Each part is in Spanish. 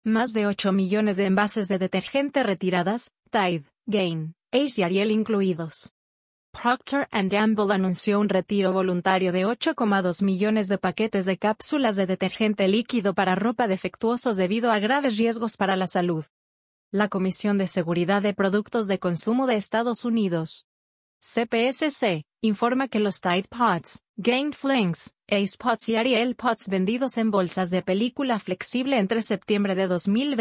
Más de 8 millones de envases de detergente retiradas, Tide, Gain, Ace y Ariel incluidos. Procter & Gamble anunció un retiro voluntario de 8,2 millones de paquetes de cápsulas de detergente líquido para ropa defectuosos debido a graves riesgos para la salud. La Comisión de Seguridad de Productos de Consumo de Estados Unidos, CPSC, informa que los Tide Pods, Gain Flings, Ace Pods y Ariel Pods vendidos en bolsas de película flexible entre septiembre de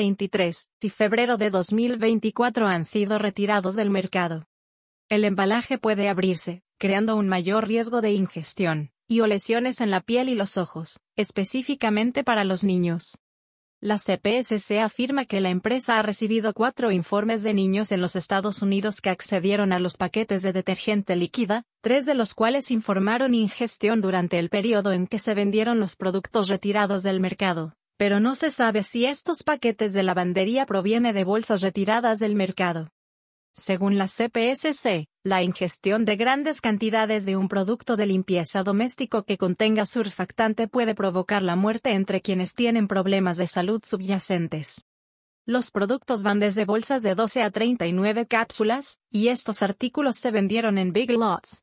2023 y febrero de 2024 han sido retirados del mercado. El embalaje puede abrirse, creando un mayor riesgo de ingestión y o lesiones en la piel y los ojos, específicamente para los niños. La CPSC afirma que la empresa ha recibido 4 informes de niños en los Estados Unidos que accedieron a los paquetes de detergente líquida, 3 de los cuales informaron ingestión durante el periodo en que se vendieron los productos retirados del mercado, pero no se sabe si estos paquetes de lavandería provienen de bolsas retiradas del mercado. Según la CPSC, la ingestión de grandes cantidades de un producto de limpieza doméstico que contenga surfactante puede provocar la muerte entre quienes tienen problemas de salud subyacentes. Los productos van desde bolsas de 12 a 39 cápsulas, y estos artículos se vendieron en Big Lots,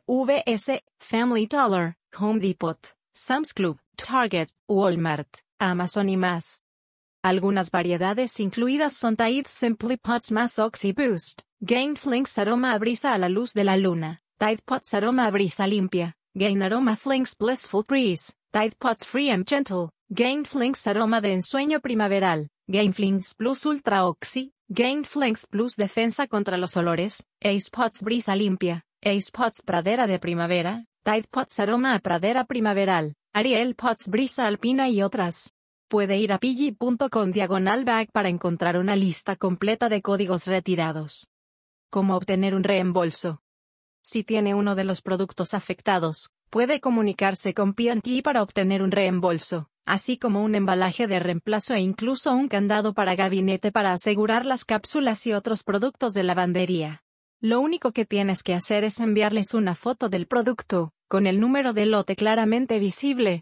CVS, Family Dollar, Home Depot, Sam's Club, Target, Walmart, Amazon y más. Algunas variedades incluidas son Tide Simply Pods más Oxy Boost, Gain Flings Aroma a brisa a la luz de la luna, Tide Pods Aroma a brisa limpia, Gain Aroma Flings Blissful Breeze, Tide Pods Free and Gentle, Gain Flings Aroma de ensueño primaveral, Gain Flings Plus Ultra Oxy, Gain Flings Plus Defensa contra los olores, Ace Pods Brisa limpia, Ace Pods Pradera de primavera, Tide Pods Aroma a pradera primaveral, Ariel Pods Brisa alpina y otras. Puede ir a pg.com/bag para encontrar una lista completa de códigos retirados. ¿Cómo obtener un reembolso? Si tiene uno de los productos afectados, puede comunicarse con P&G para obtener un reembolso, así como un embalaje de reemplazo e incluso un candado para gabinete para asegurar las cápsulas y otros productos de lavandería. Lo único que tienes que hacer es enviarles una foto del producto, con el número de lote claramente visible,